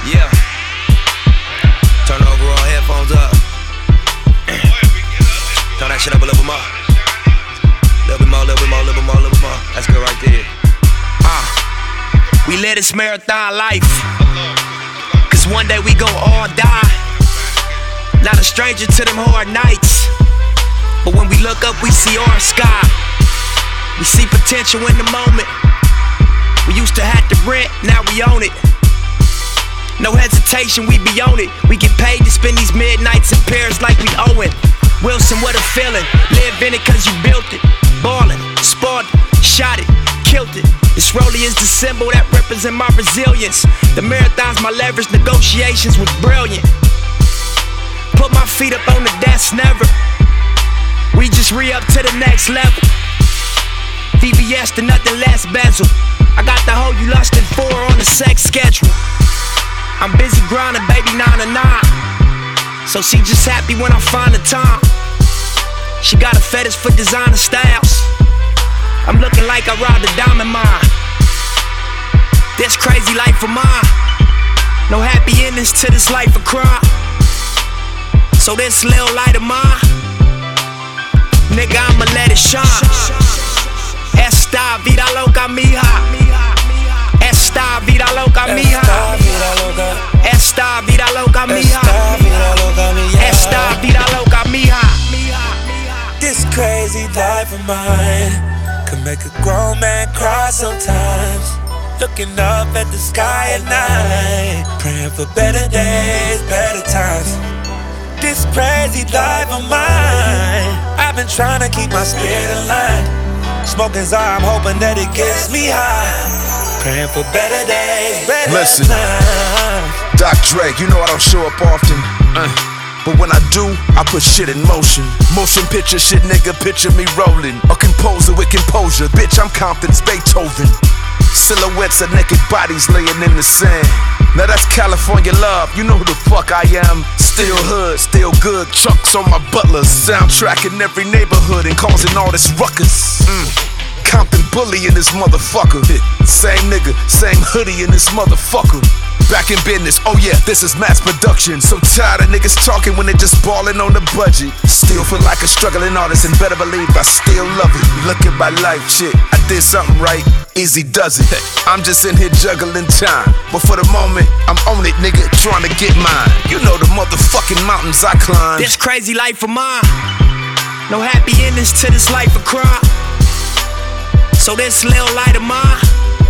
Yeah. Turn the overall headphones up. Turn that shit up a little bit more. Little bit more, little bit more, little bit more, little bit more. That's good right there. We live this marathon life, cause one day we gon' all die. Not a stranger to them hard nights, but when we look up we see orange sky. We see potential in the moment. We used to have to rent, now we own it. No hesitation, we be on it. We get paid to spend these midnights in Paris like we owe it. Wilson, what a feeling. Live in it cause you built it. Ballin', spoiled it, shot it, killed it. This rollie is the symbol that represent my resilience. The marathon's my leverage, negotiations was brilliant. Put my feet up on the desk, never. We just re-up to the next level. VVS to nothing less bezel. I got the hoe you lustin' for on the sex schedule. I'm busy grinding, baby, 9 to 9. So she just happy when I find the time. She got a fetish for designer styles. I'm looking like I robbed a diamond mine. This crazy life of mine. No happy endings to this life of crime. So this little light of mine, nigga, I'ma let it shine. Esta vida loca mija. Esta vida loca mija. Esta vida loca mija. Esta vida loca mija. This crazy life of mine could make a grown man cry sometimes. Looking up at the sky at night, praying for better days, better times. This crazy life of mine, I've been trying to keep my spirit aligned. Smoking Zara, I'm hoping that it gets me high. Praying for better days, better times. Doc Dre, you know I don't show up often. But when I do, I put shit in motion. Motion picture shit, nigga, picture me rolling. A composer with composure, bitch, I'm Compton's Beethoven. Silhouettes of naked bodies laying in the sand. Now that's California love, you know who the fuck I am. Still hood, still good, chunks on my butlers. Soundtrack in every neighborhood and causing all this ruckus. Compton bully in this motherfucker. Same nigga, same hoodie in this motherfucker. Back in business, oh yeah, this is mass production. So tired of niggas talking when they just ballin' on the budget. Still feel like a struggling artist and better believe I still love it. Look at my life, shit, I did something right, easy does it. I'm just in here juggling time, but for the moment, I'm on it, nigga, trying to get mine. You know the motherfucking mountains I climb. This crazy life of mine, no happy endings to this life of crime. So this little light of mine,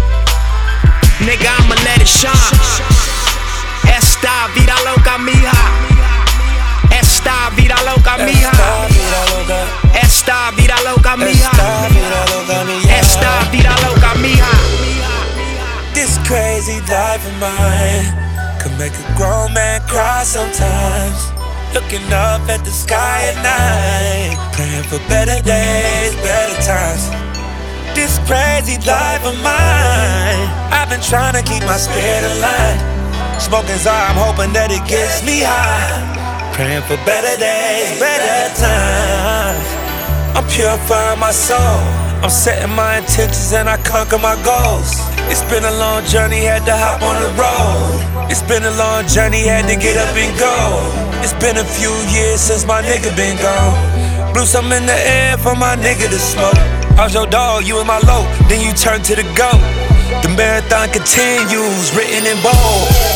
nigga, I'ma let it shine. Esta vida loca mija. Esta vida loca mija. Esta vida loca mija. Esta vida loca mija. This crazy life of mine could make a grown man cry sometimes. Looking up at the sky at night, praying for better days, better times. This crazy life of mine, I've been trying to keep my spirit aligned. Smoking Zara, I'm hoping that it gets me high. Praying for better days, better times. I'm purifying my soul, I'm setting my intentions and I conquer my goals. It's been a long journey, had to hop on the road. It's been a long journey, had to get up and go. It's been a few years since my nigga been gone. Blew some in the air for my nigga to smoke. I was your dog, you in my low, then you turn to the GOAT. The marathon continues, written in bold.